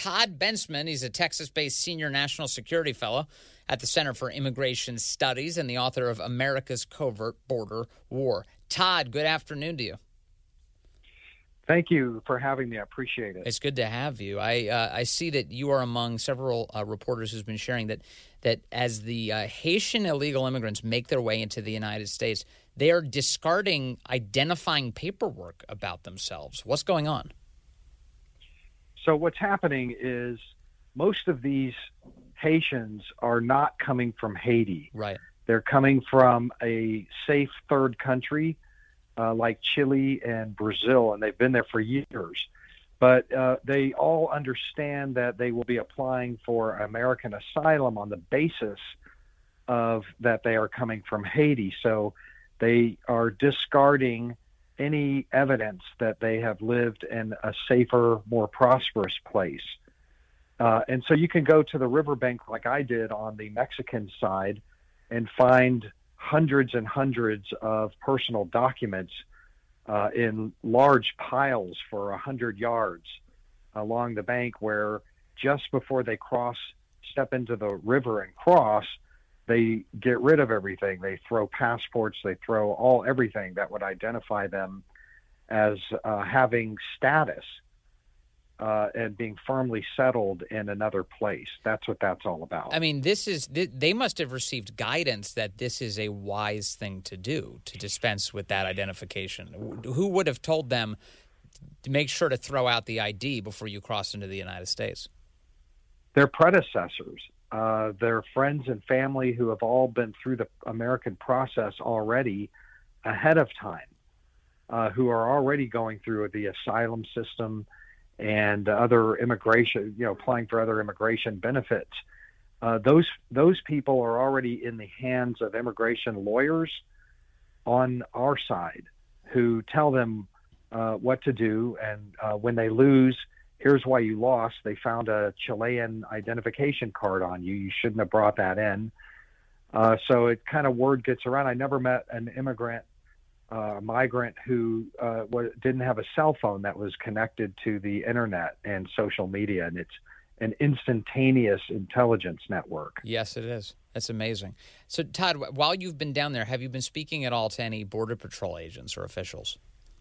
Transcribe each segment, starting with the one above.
Todd Bensman. He's a Texas-based senior national security fellow at the Center for Immigration Studies and the author of America's Covert Border War. Todd, good afternoon to you. Thank you for having me. I appreciate it. It's good to have you. I see that you are among several reporters who's been sharing that as the Haitian illegal immigrants make their way into the United States, they are discarding identifying paperwork about themselves. What's going on? So what's happening is most of these Haitians are not coming from Haiti. Right. They're coming from a safe third country like Chile and Brazil, and they've been there for years. But they all understand that they will be applying for American asylum on the basis of that they are coming from Haiti. So they are discarding any evidence that they have lived in a safer, more prosperous place. And so you can go to the riverbank like I did on the Mexican side and find hundreds and hundreds of personal documents in large piles for 100 yards along the bank, where just before they step into the river and cross, they get rid of everything. They throw passports, they throw everything that would identify them as having status and being firmly settled in another place. That's what that's all about. I mean, they must have received guidance that this is a wise thing to do, to dispense with that identification. Who would have told them to make sure to throw out the ID before you cross into the United States? Their predecessors, their friends and family who have all been through the American process already ahead of time, who are already going through the asylum system and other immigration, applying for other immigration benefits. Those people are already in the hands of immigration lawyers on our side who tell them what to do. And when they lose, here's why you lost. They found a Chilean identification card on you. You shouldn't have brought that in. So it kind of word gets around. I never met an migrant who didn't have a cell phone that was connected to the internet and social media, and it's an instantaneous intelligence network. Yes, it is. That's amazing. So, Todd, while you've been down there, have you been speaking at all to any Border Patrol agents or officials?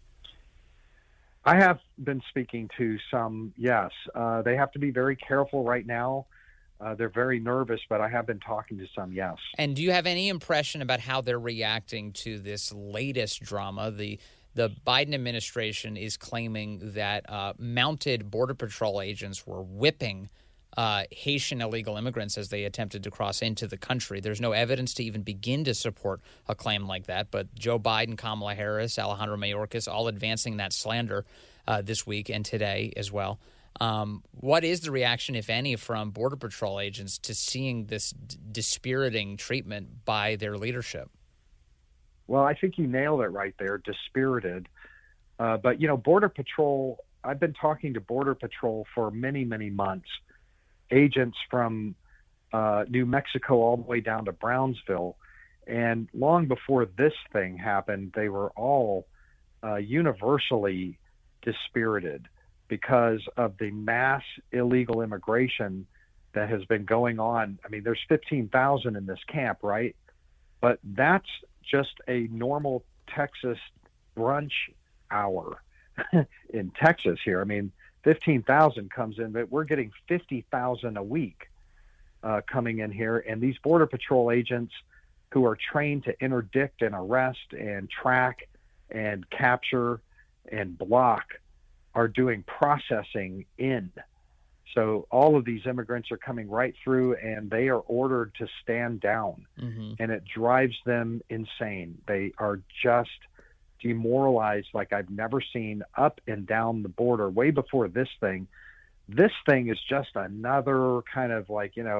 I have been speaking to some, yes. They have to be very careful right now. They're very nervous, but I have been talking to some, yes. And do you have any impression about how they're reacting to this latest drama? The Biden administration is claiming that mounted Border Patrol agents were whipping Haitian illegal immigrants as they attempted to cross into the country. There's no evidence to even begin to support a claim like that, but Joe Biden, Kamala Harris, Alejandro Mayorkas, all advancing that slander this week and today as well. What is the reaction, if any, from Border Patrol agents to seeing this dispiriting treatment by their leadership? Well, I think you nailed it right there, dispirited. But, Border Patrol, I've been talking to Border Patrol for many, many months. Agents from New Mexico all the way down to Brownsville. And long before this thing happened, they were all universally dispirited because of the mass illegal immigration that has been going on. I mean, there's 15,000 in this camp, right? But that's just a normal Texas brunch hour in Texas here. I mean, 15,000 comes in, but we're getting 50,000 a week coming in here. And these Border Patrol agents who are trained to interdict and arrest and track and capture and block are doing processing in. So all of these immigrants are coming right through, and they are ordered to stand down. Mm-hmm. And it drives them insane. They are just demoralized like I've never seen up and down the border way before this thing. This thing is just another kind of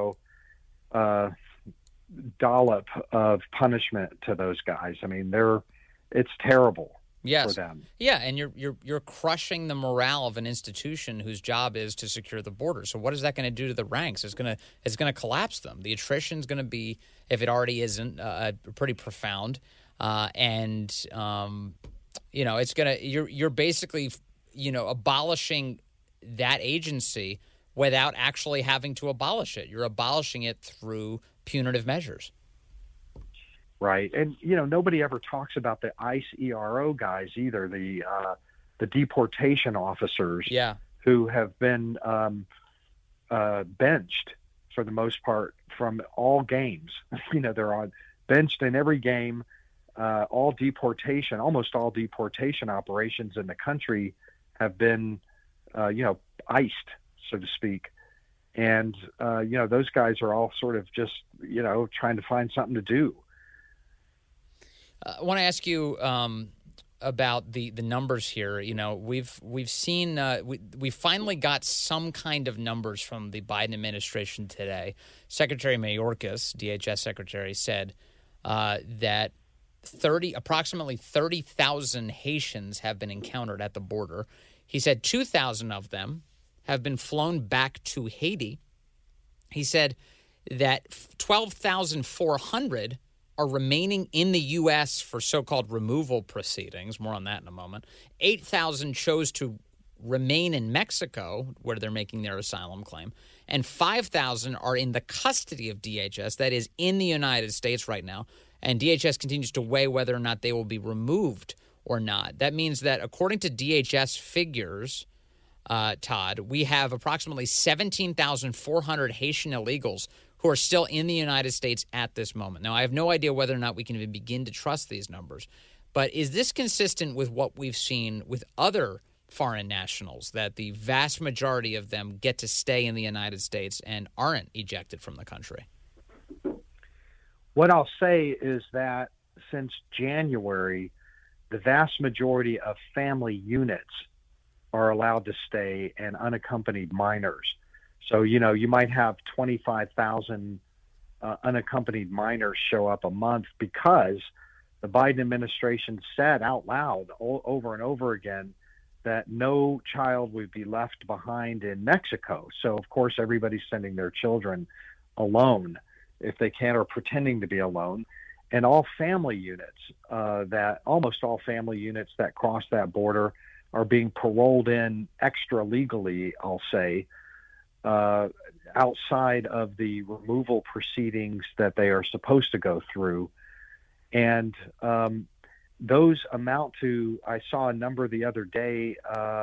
dollop of punishment to those guys. I mean, it's terrible. Yes. For them. Yeah, and you're crushing the morale of an institution whose job is to secure the border. So what is that going to do to the ranks? It's going to collapse them. The attrition is going to be, if it already isn't, pretty profound. It's going to you're basically abolishing that agency without actually having to abolish it. You're abolishing it through punitive measures. Right. And, nobody ever talks about the ICE ERO guys either, the deportation officers who have been benched for the most part from all games. They're benched in every game. Almost all deportation operations in the country have been, iced, so to speak. And, those guys are all sort of just, trying to find something to do. I want to ask you about the numbers here. We've seen we finally got some kind of numbers from the Biden administration today. Secretary Mayorkas, DHS secretary, said that approximately 30,000 Haitians have been encountered at the border. He said 2,000 of them have been flown back to Haiti. He said that 12,400 are remaining in the U.S. for so-called removal proceedings. More on that in a moment. 8,000 chose to remain in Mexico, where they're making their asylum claim. And 5,000 are in the custody of DHS, that is, in the United States right now. And DHS continues to weigh whether or not they will be removed or not. That means that according to DHS figures, Todd, we have approximately 17,400 Haitian illegals who are still in the United States at this moment. Now, I have no idea whether or not we can even begin to trust these numbers, but is this consistent with what we've seen with other foreign nationals, that the vast majority of them get to stay in the United States and aren't ejected from the country? What I'll say is that since January, the vast majority of family units are allowed to stay and unaccompanied minors. So, you might have 25,000 unaccompanied minors show up a month because the Biden administration said out loud over and over again that no child would be left behind in Mexico. So, of course, everybody's sending their children alone if they can, or pretending to be alone. And all family units, almost all family units that cross that border are being paroled in extra legally, I'll say, outside of the removal proceedings that they are supposed to go through. And those amount to, I saw a number the other day,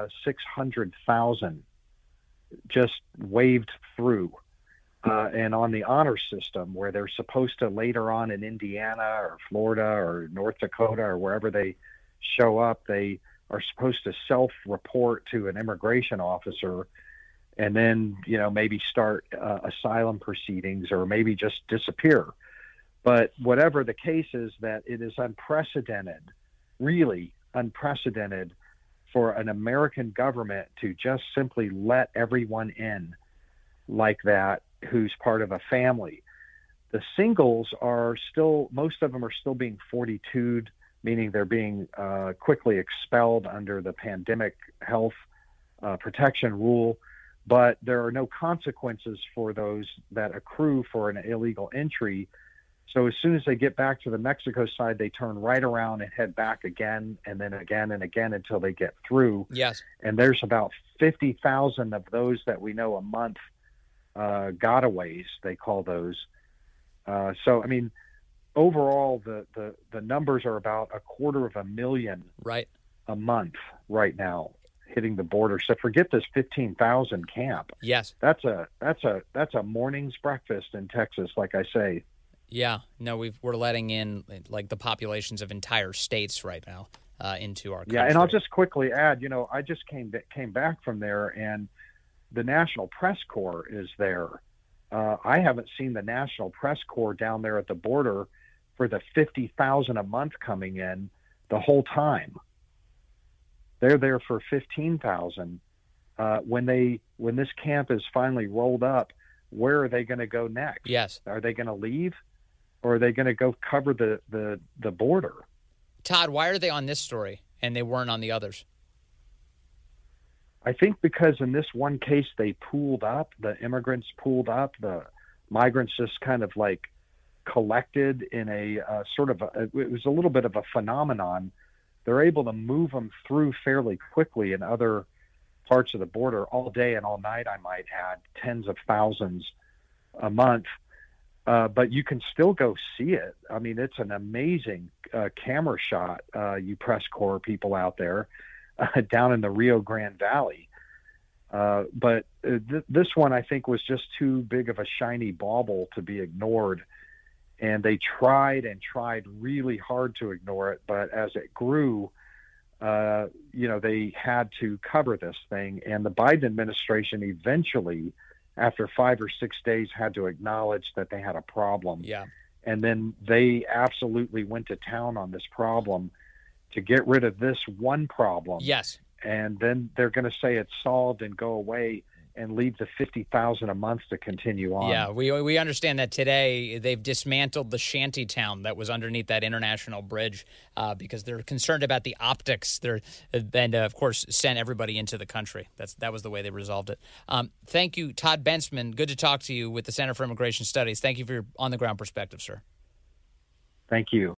600,000 just waved through. And on the honor system, where they're supposed to later on in Indiana or Florida or North Dakota or wherever they show up, they are supposed to self-report to an immigration officer and then, maybe start asylum proceedings or maybe just disappear. But whatever the case is, that it is unprecedented, really unprecedented, for an American government to just simply let everyone in like that who's part of a family. The singles are still, most of them are still being 42'd, meaning they're being quickly expelled under the pandemic health protection rule. But there are no consequences for those that accrue for an illegal entry. So as soon as they get back to the Mexico side, they turn right around and head back again and then again and again until they get through. Yes. And there's about 50,000 of those that we know a month, gotaways, they call those. So, I mean, overall, the numbers are about 250,000 right a month right now hitting the border. So forget this 15,000 camp. Yes. That's a morning's breakfast in Texas, like I say. Yeah. No, we're letting in like the populations of entire states right now into our country. Yeah, and I'll just quickly add, I just came back from there, and the National Press Corps is there. I haven't seen the National Press Corps down there at the border for the 50,000 a month coming in the whole time. They're there for 15,000. When this camp is finally rolled up, where are they going to go next? Yes. Are they going to leave, or are they going to go cover the border? Todd, why are they on this story and they weren't on the others? I think because in this one case they pooled up, the immigrants pooled up, the migrants just kind of like collected in a it was a little bit of a phenomenon. They're able to move them through fairly quickly in other parts of the border all day and all night, I might add, tens of thousands a month. But you can still go see it. I mean, it's an amazing camera shot, you press corps people out there down in the Rio Grande Valley. But this one, I think, was just too big of a shiny bauble to be ignored. And they tried and tried really hard to ignore it. But as it grew, they had to cover this thing. And the Biden administration eventually, after 5 or 6 days, had to acknowledge that they had a problem. Yeah. And then they absolutely went to town on this problem to get rid of this one problem. Yes. And then they're going to say it's solved and go away and leave the $50,000 a month to continue on. Yeah, we understand that today they've dismantled the shanty town that was underneath that international bridge because they're concerned about the optics. And of course, sent everybody into the country. That was the way they resolved it. Thank you, Todd Bensman. Good to talk to you with the Center for Immigration Studies. Thank you for your on-the-ground perspective, sir. Thank you.